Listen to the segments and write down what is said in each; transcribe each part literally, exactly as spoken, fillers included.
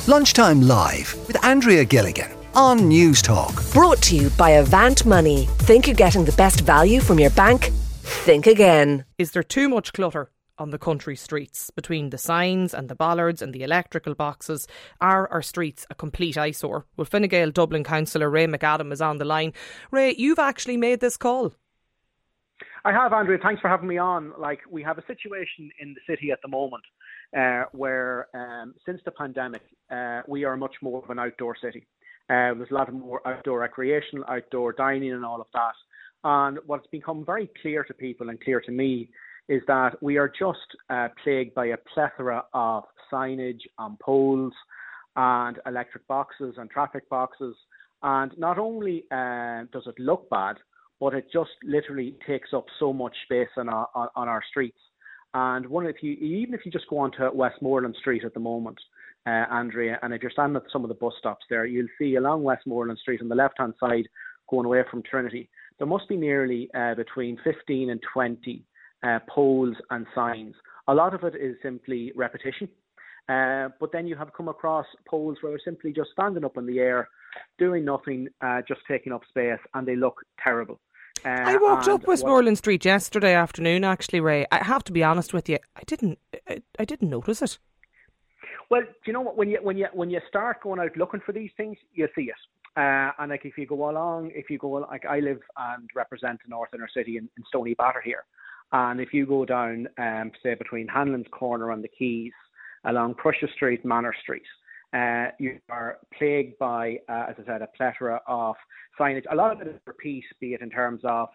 Lunchtime Live with Andrea Gilligan on News Talk. Brought to you by Avant Money. Think you're getting the best value from your bank? Think again. Is there too much clutter on the country streets? Between the signs and the bollards and the electrical boxes, are our streets a complete eyesore? Well, Fine Gael Dublin councillor Ray McAdam is on the line. Ray, you've actually made this call. I have, Andrea. Thanks for having me on. Like, we have a situation in the city at the moment uh, where, um, since the pandemic, uh, we are much more of an outdoor city. Uh, there's a lot of more outdoor recreation, outdoor dining and all of that. And what's become very clear to people and clear to me is that we are just uh, plagued by a plethora of signage on poles and electric boxes and traffic boxes. And not only uh, does it look bad, but it just literally takes up so much space on our, on, on our streets. And one, if you even if you just go onto Westmoreland Street at the moment, uh, Andrea, and if you're standing at some of the bus stops there, you'll see along Westmoreland Street on the left-hand side, going away from Trinity, there must be nearly uh, between fifteen and twenty uh, poles and signs. A lot of it is simply repetition. Uh, but then you have come across poles where they're simply just standing up in the air, doing nothing, uh, just taking up space, and they look terrible. Uh, I walked up Westmoreland Street yesterday afternoon, actually, Ray. I have to be honest with you, I didn't, I, I didn't notice it. Well, do you know what? When you when you when you start going out looking for these things, you see it. Uh, and like if you go along, if you go like I live and represent the North Inner City in, in Stony Batter here, and if you go down, um, say between Hanlon's Corner and the Quays, along Prussia Street, Manor Street, uh, you are plagued by, uh, as I said, a plethora of signage. A lot of it is repeat, be it in terms of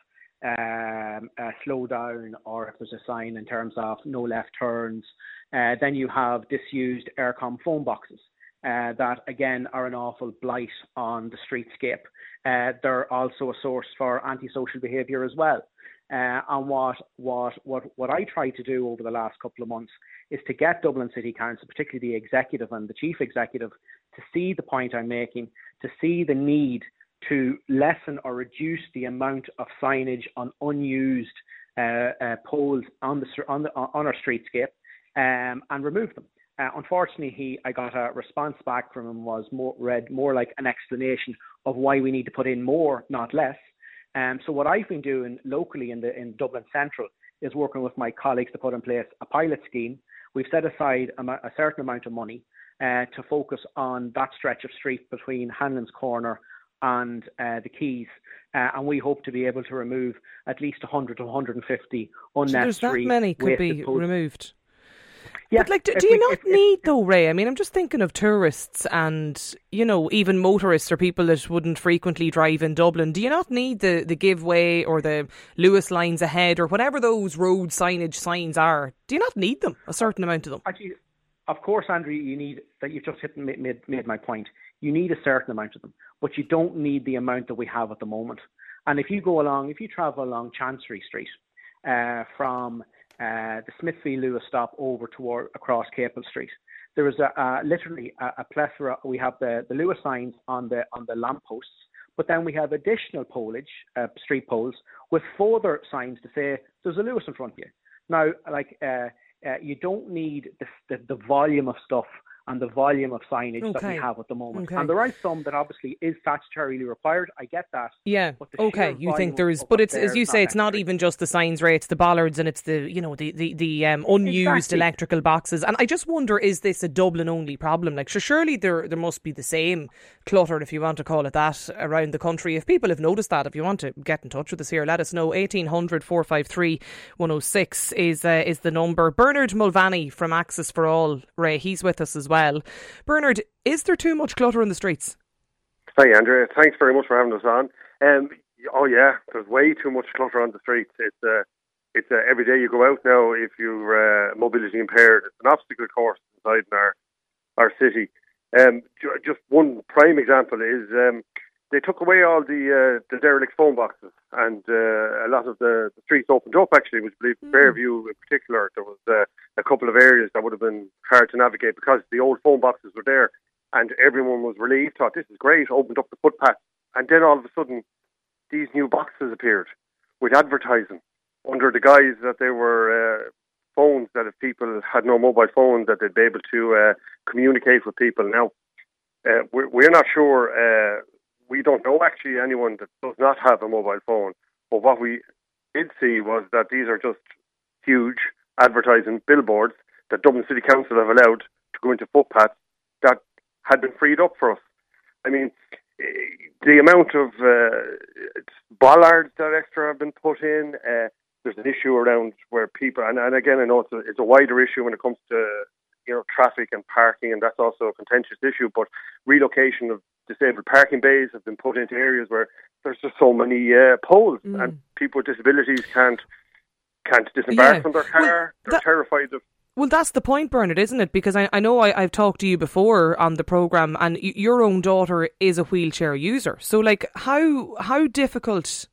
um, uh, slow down, or if there's a sign in terms of no left turns. Uh, then you have disused Aircom phone boxes uh, that, again, are an awful blight on the streetscape. Uh, they're also a source for antisocial behaviour as well. Uh, and what, what, what, what I tried to do over the last couple of months is to get Dublin City Council, particularly the executive and the chief executive, to see the point I'm making, to see the need to lessen or reduce the amount of signage on unused uh, uh, poles on the on the on our streetscape, um, and remove them. Uh, unfortunately, he I got a response back from him was more read more like an explanation of why we need to put in more, not less. Um, so what I've been doing locally in the in Dublin Central is working with my colleagues to put in place a pilot scheme. We've set aside a, a certain amount of money uh, to focus on that stretch of street between Hanlon's Corner and uh, the Quays, uh, and we hope to be able to remove at least one hundred to one hundred fifty unnecessary. So there's that many could be posts. removed. Yeah, but like, do, do you we, not if, need if, though, Ray? I mean, I'm just thinking of tourists and, you know, even motorists or people that wouldn't frequently drive in Dublin. Do you not need the, the give way or the Lewis lines ahead or whatever those road signage signs are? Do you not need them, a certain amount of them? Actually, of course, Andrew, you need, that you've just hit, made, made my point. You need a certain amount of them, but you don't need the amount that we have at the moment. And if you go along, if you travel along Chancery Street uh, from Uh, the Smithfield Lewis stop over toward across Capel Street, there is a, a literally a, a plethora. We have the, the Lewis signs on the on the lampposts, but then we have additional polage, uh, street poles, with further signs to say there's a Lewis in front of you. Now, like uh, uh, you don't need the, the the volume of stuff and the volume of signage okay. that we have at the moment. Okay. And there are some that obviously is statutorily required. I get that. Yeah. Okay. You think there is, but it's as you say, it's not even just the signs, Ray. It's the bollards and it's the you know the the the um, unused exactly. electrical boxes. And I just wonder, is this a Dublin only problem? Like, sure, surely there there must be the same clutter, if you want to call it that, around the country. If people have noticed that, if you want to get in touch with us here, let us know. eighteen hundred, four five three, one oh six is uh, is the number. Bernard Mulvaney from Access for All, Ray, he's with us as well. Well, Bernard, is there too much clutter in the streets? Hi, Andrea. Thanks very much for having us on. Um, oh yeah, there's way too much clutter on the streets. It's uh, it's uh, every day you go out now. If you're uh, mobility impaired, it's an obstacle course inside in our our city. Um, just one prime example is um, they took away all the uh, the derelict phone boxes, and uh, a lot of the, the streets opened up. Actually, which I believe mm. Fairview in particular, there was uh, a couple of areas that would have been hard to navigate because the old phone boxes were there, and everyone was relieved, thought this is great, opened up the footpath, and then all of a sudden these new boxes appeared with advertising under the guise that they were uh, phones, that if people had no mobile phones, that they'd be able to uh, communicate with people. Now, uh, we're, we're not sure. Uh, we don't know actually anyone that does not have a mobile phone. But what we did see was that these are just huge advertising billboards that Dublin City Council have allowed to go into footpaths that had been freed up for us. I mean, the amount of uh, bollards that extra have been put in, uh, there's an issue around where people, and, and again, I know it's a, it's a wider issue when it comes to, you know, traffic and parking, and that's also a contentious issue, but relocation of disabled parking bays have been put into areas where there's just so many uh, poles, mm. and people with disabilities can't can't disembark yeah. from their car. Well, They're that, terrified of... Well, that's the point, Bernard, isn't it? Because I, I know I, I've talked to you before on the programme, and y- your own daughter is a wheelchair user. So, like, how how difficult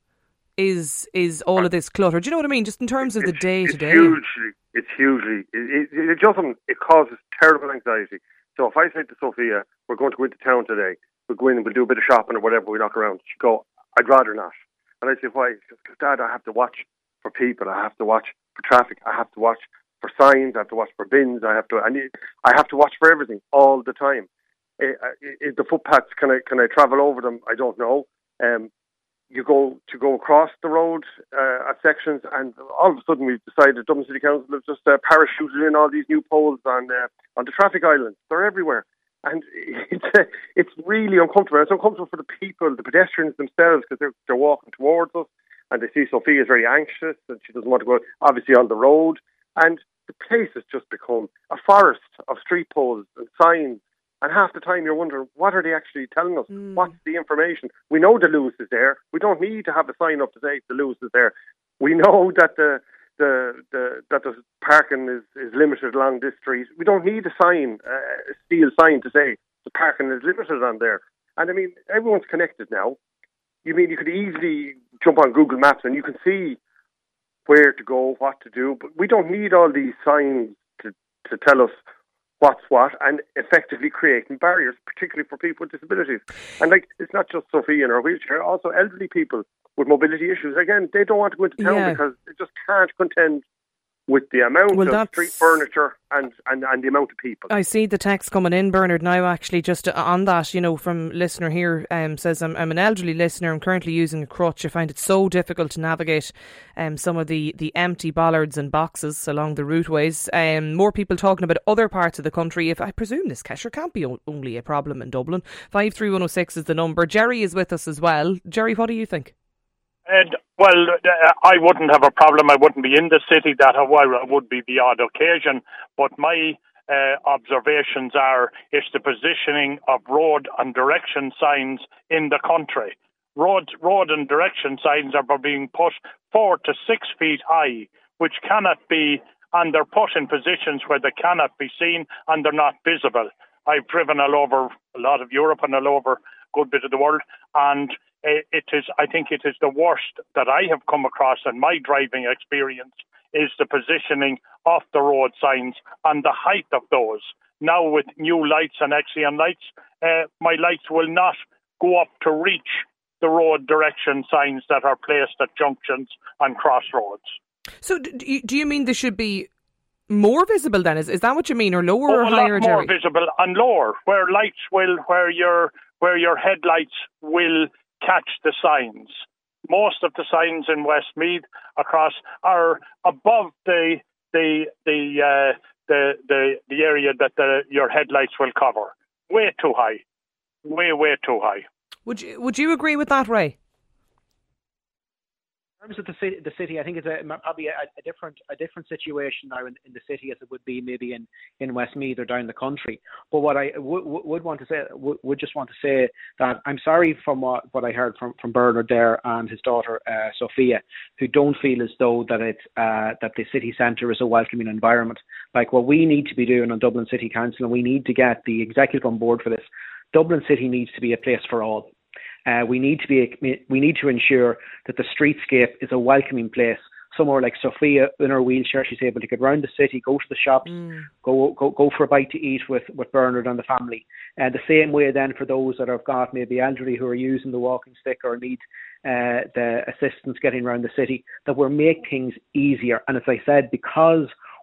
is is all of this clutter? Do you know what I mean? Just in terms of it's, the day-to-day. It's hugely, it's hugely, it, it, it, just, it causes terrible anxiety. So if I say to Sophia, we're going to go into town today, we'll go in and we'll do a bit of shopping or whatever, we knock around, she'd go, I'd rather not. And I say, why? She goes, because Dad, I have to watch for people, I have to watch for traffic, I have to watch for signs, I have to watch for bins, I have to, I need, I have to watch for everything all the time. Uh, uh, the footpaths, can I can I travel over them? I don't know. Um, you go to go across the road uh, at sections, and all of a sudden we've decided Dublin City Council have just uh, parachuted in all these new poles on uh, on the traffic islands. They're everywhere, and it's uh, it's really uncomfortable. It's uncomfortable for the people, the pedestrians themselves, because they're they're walking towards us, and they see Sophia is very anxious, and she doesn't want to go obviously on the road, and the place has just become a forest of street poles and signs. And half the time you're wondering, what are they actually telling us? Mm. What's the information? We know the Lewis is there. We don't need to have a sign up to say the Lewis is there. We know that the the, the that the parking is, is limited along this street. We don't need a sign, uh, a steel sign to say the parking is limited on there. And I mean, everyone's connected now. You mean you could easily jump on Google Maps and you can see where to go, what to do. But we don't need all these signs to, to tell us what's what, and effectively creating barriers, particularly for people with disabilities. And like, it's not just Sophia in her wheelchair, also elderly people with mobility issues. Again, they don't want to go into town yeah. because they just can't contend with the amount well, of street furniture and, and, and the amount of people. I see the text coming in, Bernard, now actually just on that, you know, from listener here, um, says, I'm, I'm an elderly listener, I'm currently using a crutch. I find it so difficult to navigate um, some of the, the empty bollards and boxes along the routeways. Um, more people talking about other parts of the country. If I presume this, Kesher, can't be o- only a problem in Dublin. five three one oh six is the number. Jerry is with us as well. Jerry, what do you think? And, well, uh, I wouldn't have a problem. I wouldn't be in the city. That would be the odd occasion. But my uh, observations are it's the positioning of road and direction signs in the country. Road, road and direction signs are being put four to six feet high, which cannot be, and they're put in positions where they cannot be seen and they're not visible. I've driven all over a lot of Europe and all over a good bit of the world, and it is, I think it is the worst that I have come across in my driving experience is the positioning of the road signs and the height of those. Now with new lights and Axion lights, uh, my lights will not go up to reach the road direction signs that are placed at junctions and crossroads. So do you mean they should be more visible then? Is is that what you mean, or lower oh, or higher, a lot more Jerry? Visible and lower, where lights will, where your where your headlights will catch the signs. Most of the signs in Westmeath across are above the the the uh, the, the the area that the, your headlights will cover. Way too high, way way too high. Would you Would you agree with that, Ray? In terms of the city, the city, I think it's a, probably a, a different a different situation now in, in the city as it would be maybe in, in Westmeath or down the country. But what I w- w- would want to say, w- would just want to say that I'm sorry from what, what I heard from, from Bernard there and his daughter uh, Sophia, who don't feel as though that it's uh, that the city centre is a welcoming environment. Like what we need to be doing on Dublin City Council, and we need to get the executive on board for this. Dublin City needs to be a place for all. Uh, we need to be. We need to ensure that the streetscape is a welcoming place. Somewhere like Sophia in her wheelchair, she's able to get around the city, go to the shops, mm. go go go for a bite to eat with, with Bernard and the family. And the same way then for those that have got maybe elderly who are using the walking stick or need uh, the assistance getting around the city, that we'll make things easier. And as I said, because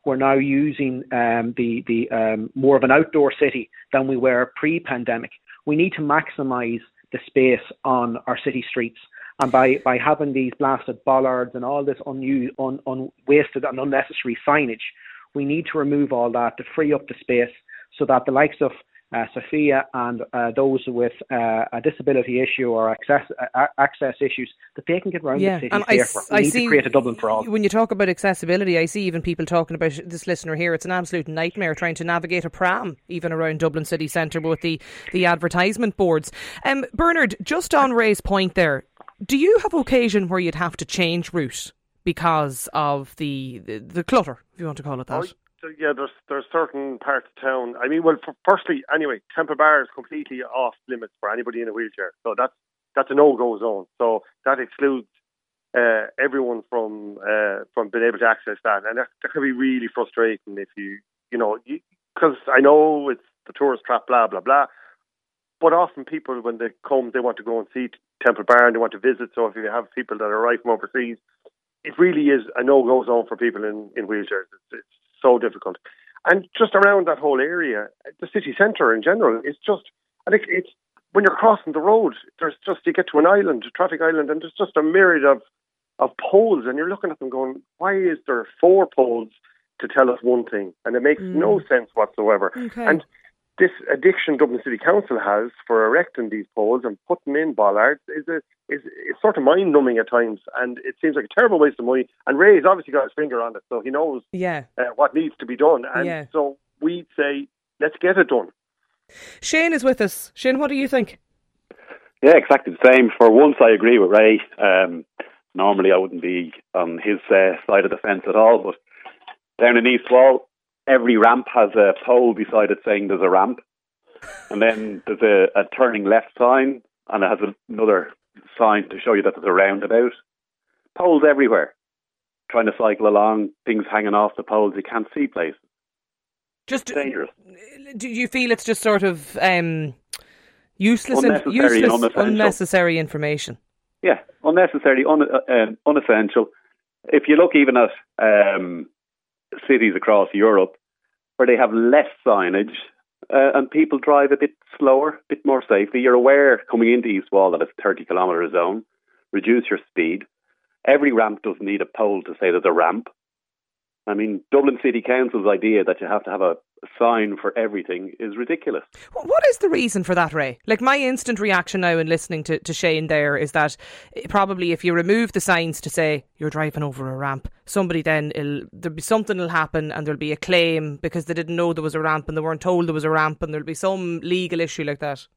we're now using um, the, the um, more of an outdoor city than we were pre-pandemic. We need to maximise the space on our city streets. And by, by having these blasted bollards and all this unused, un, unwasted and unnecessary signage, we need to remove all that to free up the space so that the likes of uh, Sophia and uh, those with uh, a disability issue or access uh, access issues, that they can get around yeah. the city and safer. I, we I need see, to create a Dublin for all. When you talk about accessibility, I see even people talking about this listener here. It's an absolute nightmare trying to navigate a pram, even around Dublin city centre with the, the advertisement boards. Um, Bernard, just on Ray's point there, do you have occasion where you'd have to change route because of the, the, the clutter, if you want to call it that? Oh, so yeah, there's there's certain parts of town. I mean, well, for, firstly, anyway, Temple Bar is completely off limits for anybody in a wheelchair. So that's that's a no-go zone. So that excludes uh, everyone from uh, from being able to access that, and that, that can be really frustrating if you you know because I know it's the tourist trap, blah blah blah. But often people, when they come, they want to go and see Temple Bar and they want to visit. So if you have people that arrive from overseas, it really is a no-go zone for people in, in wheelchairs. It's, it's so difficult. And just around that whole area, the city centre in general, it's just, and it, it's, when you're crossing the road, there's just, you get to an island, a traffic island, and there's just a myriad of, of poles, and you're looking at them going, why is there four poles to tell us one thing? And it makes mm. no sense whatsoever. Okay. And this addiction Dublin City Council has for erecting these poles and putting in bollards is a, is it's sort of mind-numbing at times, and it seems like a terrible waste of money. And Ray's obviously got his finger on it, so he knows yeah. uh, what needs to be done. And yeah. so we'd say, let's get it done. Shane is with us. Shane, what do you think? Yeah, exactly the same. For once, I agree with Ray. Um, normally, I wouldn't be on his uh, side of the fence at all, but down in East Wall, every ramp has a pole beside it saying there's a ramp. And then there's a, a turning left sign, and it has another sign to show you that there's a roundabout. Poles everywhere. Trying to cycle along, things hanging off the poles, you can't see places. Just dangerous. Do you feel it's just sort of um, useless, unnecessary, useless and unnecessary. unnecessary information? Yeah, unnecessary, un, uh, unessential. If you look even at um, cities across Europe where they have less signage uh, and people drive a bit slower, a bit more safely, you're aware coming into East Wall that it's a thirty kilometre zone, reduce your speed. Every ramp doesn't need a pole to say there's a ramp. I mean, Dublin City Council's idea that you have to have a, a sign for everything is ridiculous. What is the reason for that, Ray? Like, my instant reaction now in listening to, to Shane there is that probably if you remove the signs to say you're driving over a ramp, somebody then, there'll be something will happen and there'll be a claim because they didn't know there was a ramp and they weren't told there was a ramp, and there'll be some legal issue like that.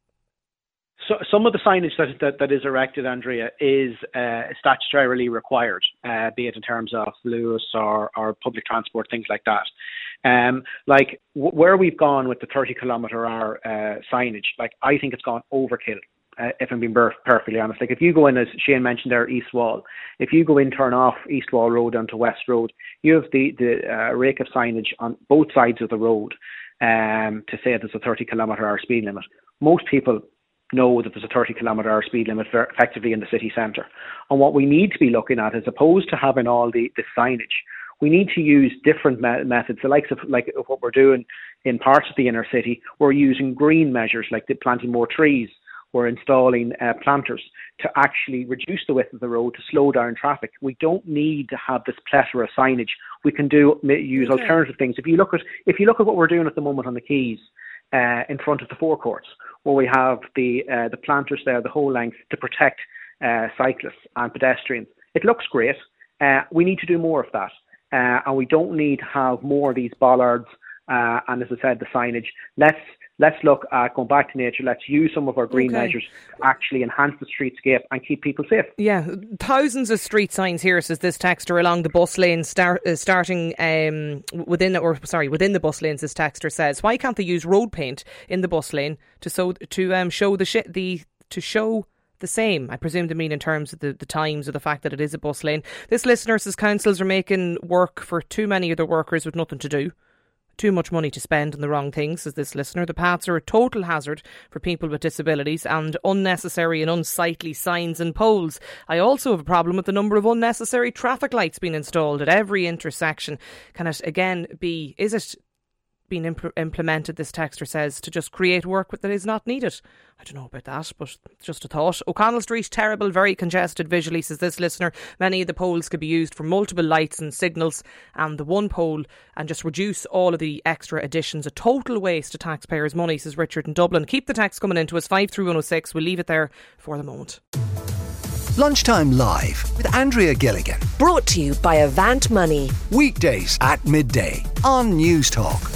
So, some of the signage that, that, that is erected, Andrea, is uh, statutorily required, uh, be it in terms of Lewis or, or public transport, things like that. Um, like w- where we've gone with the thirty kilometre hour uh, signage, like I think it's gone overkill, uh, if I'm being per- perfectly honest. Like if you go in, as Shane mentioned there, East Wall, if you go in, turn off East Wall Road onto West Road, you have the, the uh, rake of signage on both sides of the road um, to say there's a thirty kilometre hour speed limit. Most people know that there's a thirty kilometre hour speed limit for effectively in the city centre. And what we need to be looking at, as opposed to having all the, the signage, we need to use different me- methods. The likes of like of what we're doing in parts of the inner city, we're using green measures like planting more trees. We're installing uh, planters to actually reduce the width of the road to slow down traffic. We don't need to have this plethora of signage. We can do use okay. alternative things. If you look at if you look at what we're doing at the moment on the quays, uh, in front of the forecourts, where we have the uh, the planters there, the whole length, to protect uh, cyclists and pedestrians. It looks great. Uh, we need to do more of that. Uh, and we don't need to have more of these bollards uh, and, as I said, the signage. Let's let's look at going back to nature. Let's use some of our green okay. measures to actually enhance the streetscape and keep people safe. Yeah, thousands of street signs here, says this texter, along the bus lanes, start, uh, starting um, within, or sorry, within the bus lanes. This texter says, why can't they use road paint in the bus lane to so to um, show the sh- the to show. the same? I presume they mean in terms of the, the times or the fact that it is a bus lane. This listener says councils are making work for too many other workers with nothing to do. Too much money to spend on the wrong things, says this listener. The paths are a total hazard for people with disabilities and unnecessary and unsightly signs and poles. I also have a problem with the number of unnecessary traffic lights being installed at every intersection. Can it again be, is it been imp- implemented, this texter says, to just create work that is not needed? I don't know about that, but just a thought. O'Connell Street, terrible, very congested visually, says this listener. Many of the poles could be used for multiple lights and signals, and the one pole, and just reduce all of the extra additions. A total waste of taxpayers' money, says Richard in Dublin. Keep the text coming into us, five three one oh six. We'll leave it there for the moment. Lunchtime Live with Andrea Gilligan. Brought to you by Avant Money. Weekdays at midday on News Talk.